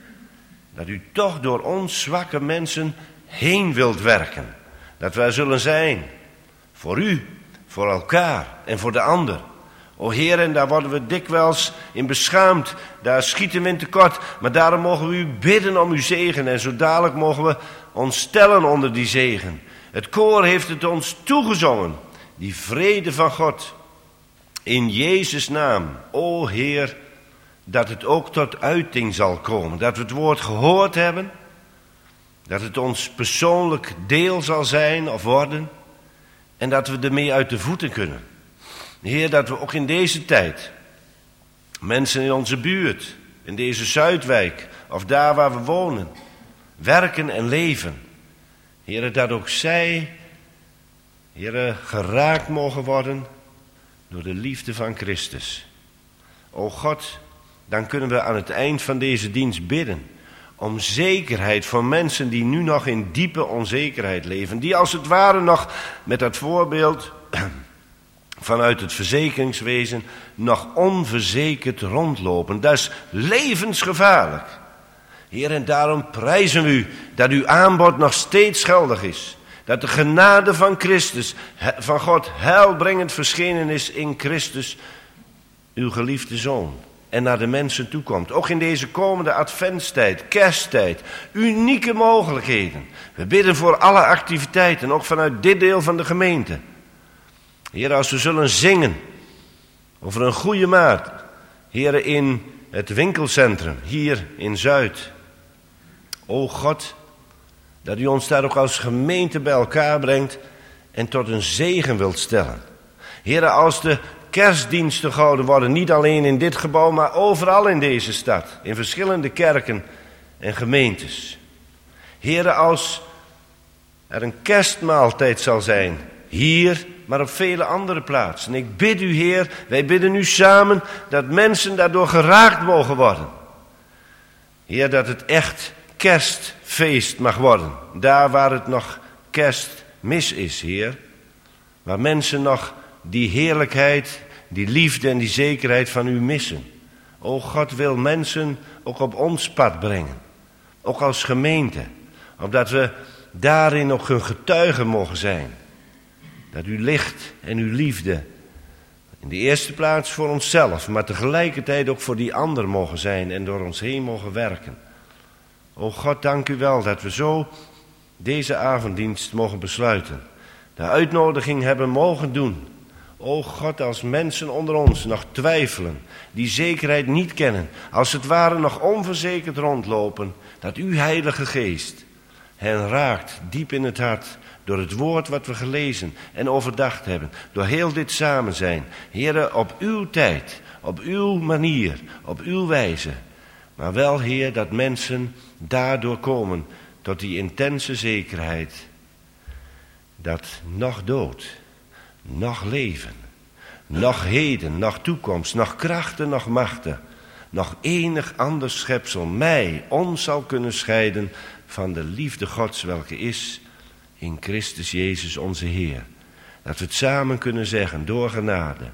dat u toch door ons zwakke mensen heen wilt werken. Dat wij zullen zijn voor u, voor elkaar en voor de ander. O Heer, en daar worden we dikwijls in beschaamd, daar schieten we in tekort. Maar daarom mogen we u bidden om uw zegen en zo dadelijk mogen we ons stellen onder die zegen. Het koor heeft het ons toegezongen, die vrede van God. In Jezus' naam, o Heer, dat het ook tot uiting zal komen. Dat we het woord gehoord hebben, dat het ons persoonlijk deel zal zijn of worden en dat we ermee uit de voeten kunnen. Heer, dat we ook in deze tijd mensen in onze buurt, in deze Zuidwijk of daar waar we wonen, werken en leven. Heer, dat ook zij, Heer, geraakt mogen worden door de liefde van Christus. O God, dan kunnen we aan het eind van deze dienst bidden om zekerheid voor mensen die nu nog in diepe onzekerheid leven. Die als het ware nog met dat voorbeeld vanuit het verzekeringswezen nog onverzekerd rondlopen. Dat is levensgevaarlijk. Heer, en daarom prijzen we u dat uw aanbod nog steeds geldig is. Dat de genade van Christus, van God, heilbrengend verschenen is in Christus, uw geliefde Zoon. En naar de mensen toekomt. Ook in deze komende adventstijd, kersttijd, unieke mogelijkheden. We bidden voor alle activiteiten, ook vanuit dit deel van de gemeente. Heer, als we zullen zingen over een goede maat, Heer, in het winkelcentrum, hier in Zuid. O God, dat u ons daar ook als gemeente bij elkaar brengt en tot een zegen wilt stellen. Heer, als de kerstdiensten gehouden worden, niet alleen in dit gebouw, maar overal in deze stad, in verschillende kerken en gemeentes. Heer, als er een kerstmaaltijd zal zijn, hier, maar op vele andere plaatsen. Ik bid u, Heer, wij bidden u samen, dat mensen daardoor geraakt mogen worden. Heer, dat het echt kerstfeest mag worden. Daar waar het nog kerstmis is, Heer. Waar mensen nog die heerlijkheid, die liefde en die zekerheid van u missen. O God wil mensen ook op ons pad brengen. Ook als gemeente. Opdat we daarin ook hun getuigen mogen zijn. Dat uw licht en uw liefde in de eerste plaats voor onszelf, maar tegelijkertijd ook voor die ander mogen zijn en door ons heen mogen werken. O God, dank u wel dat we zo deze avonddienst mogen besluiten. De uitnodiging hebben mogen doen. O God, als mensen onder ons nog twijfelen, die zekerheid niet kennen, als het ware nog onverzekerd rondlopen, dat uw Heilige Geest hen raakt diep in het hart door het woord wat we gelezen en overdacht hebben, door heel dit samen zijn. Heere, op uw tijd, op uw manier, op uw wijze. Maar wel, Heer, dat mensen daardoor komen tot die intense zekerheid dat nog dood, nog leven, nog heden, nog toekomst, nog krachten, nog machten, nog enig ander schepsel mij, ons zal kunnen scheiden van de liefde Gods welke is in Christus Jezus onze Heer. Dat we het samen kunnen zeggen door genade.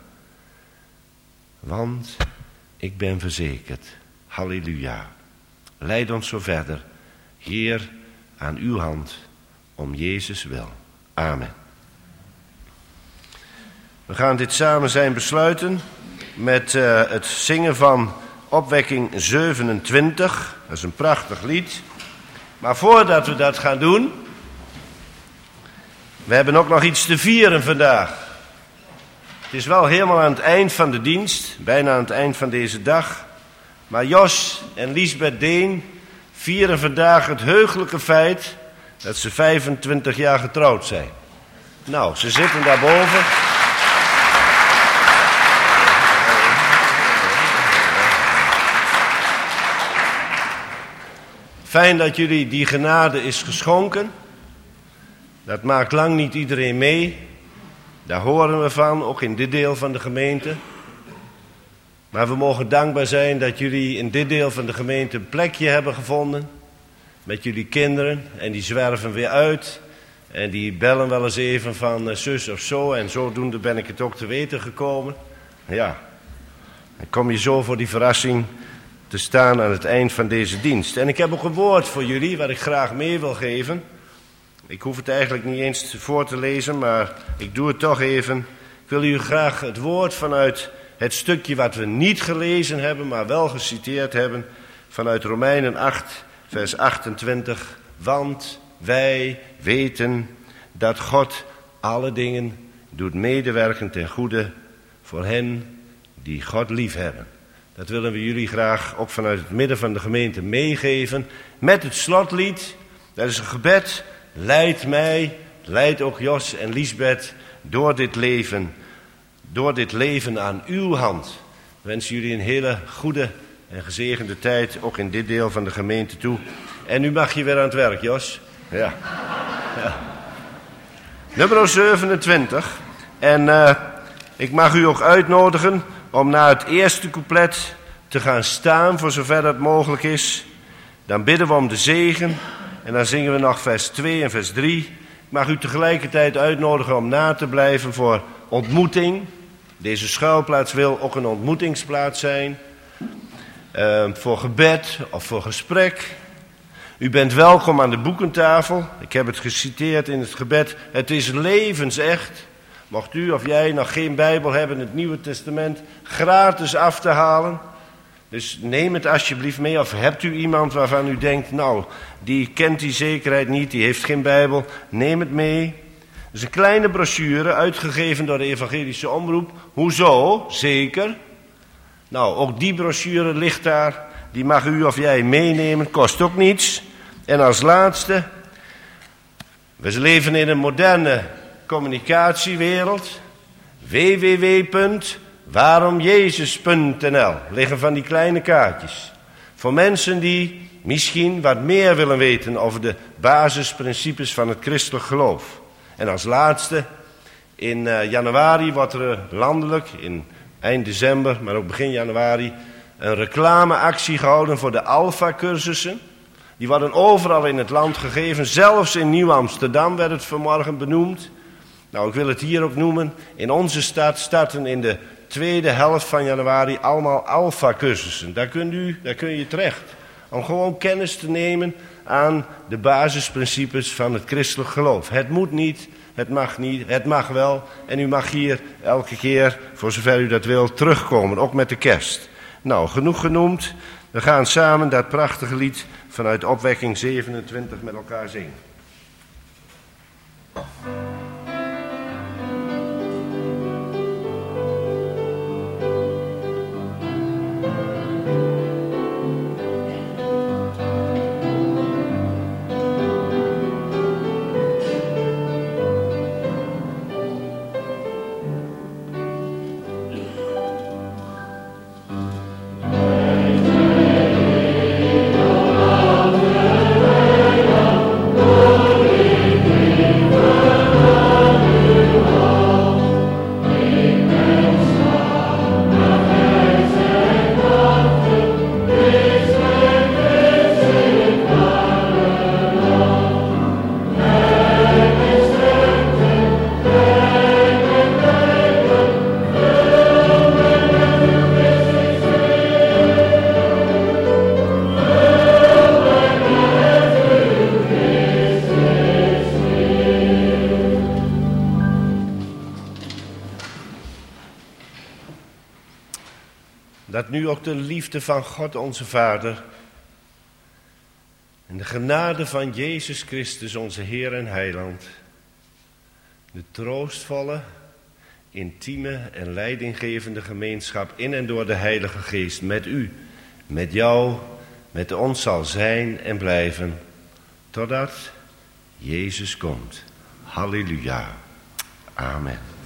Want ik ben verzekerd. Halleluja. Leid ons zo verder. Heer, aan uw hand, om Jezus wil. Amen. We gaan dit samen zijn besluiten met uh, het zingen van opwekking zevenentwintig. Dat is een prachtig lied. Maar voordat we dat gaan doen, we hebben ook nog iets te vieren vandaag. Het is wel helemaal aan het eind van de dienst, bijna aan het eind van deze dag. Maar Jos en Liesbeth Deen vieren vandaag het heugelijke feit dat ze vijfentwintig jaar getrouwd zijn. Nou, ze zitten daarboven. Fijn dat jullie die genade is geschonken. Dat maakt lang niet iedereen mee. Daar horen we van, ook in dit deel van de gemeente. Maar we mogen dankbaar zijn dat jullie in dit deel van de gemeente een plekje hebben gevonden. Met jullie kinderen. En die zwerven weer uit. En die bellen wel eens even van uh, zus of zo. En zodoende ben ik het ook te weten gekomen. Ja, dan kom je zo voor die verrassing te staan aan het eind van deze dienst. En ik heb ook een woord voor jullie wat ik graag mee wil geven. Ik hoef het eigenlijk niet eens voor te lezen, maar ik doe het toch even. Ik wil u graag het woord vanuit het stukje wat we niet gelezen hebben, maar wel geciteerd hebben, vanuit Romeinen acht, vers achtentwintig. Want wij weten dat God alle dingen doet medewerken ten goede voor hen die God liefhebben. Dat willen we jullie graag ook vanuit het midden van de gemeente meegeven. Met het slotlied, dat is een gebed. Leid mij, leid ook Jos en Liesbeth door dit leven, door dit leven aan uw hand. Ik wens jullie een hele goede en gezegende tijd, ook in dit deel van de gemeente toe. En nu mag je weer aan het werk, Jos. Ja. Ja. Nummer zevenentwintig. En uh, ik mag u ook uitnodigen om na het eerste couplet te gaan staan, voor zover dat mogelijk is. Dan bidden we om de zegen. En dan zingen we nog vers twee en vers drie. Ik mag u tegelijkertijd uitnodigen om na te blijven voor ontmoeting. Deze schuilplaats wil ook een ontmoetingsplaats zijn. Uh, voor gebed of voor gesprek. U bent welkom aan de boekentafel. Ik heb het geciteerd in het gebed. Het is levensecht. Mocht u of jij nog geen Bijbel hebben, het Nieuwe Testament gratis af te halen. Dus neem het alsjeblieft mee. Of hebt u iemand waarvan u denkt, nou, die kent die zekerheid niet, die heeft geen Bijbel. Neem het mee. Het is een kleine brochure, uitgegeven door de Evangelische Omroep. Hoezo? Zeker. Nou, ook die brochure ligt daar. Die mag u of jij meenemen, kost ook niets. En als laatste, we leven in een moderne communicatiewereld. w w w punt waarom jezus punt n l liggen van die kleine kaartjes. Voor mensen die misschien wat meer willen weten over de basisprincipes van het christelijk geloof. En als laatste, in uh, januari wordt er landelijk, in eind december, maar ook begin januari, een reclameactie gehouden voor de Alpha-cursussen. Die worden overal in het land gegeven, zelfs in Nieuw-Amsterdam werd het vanmorgen benoemd. Nou, ik wil het hier ook noemen. In onze stad starten in de tweede helft van januari allemaal alfa-cursussen. Daar, kunt u, daar kun je terecht. Om gewoon kennis te nemen aan de basisprincipes van het christelijk geloof. Het moet niet, het mag niet, het mag wel. En u mag hier elke keer, voor zover u dat wil, terugkomen. Ook met de kerst. Nou, genoeg genoemd. We gaan samen dat prachtige lied vanuit opwekking zevenentwintig met elkaar zingen. Dat nu ook de liefde van God onze Vader en de genade van Jezus Christus onze Heer en Heiland, de troostvolle, intieme en leidinggevende gemeenschap in en door de Heilige Geest met u, met jou, met ons zal zijn en blijven, totdat Jezus komt. Halleluja. Amen.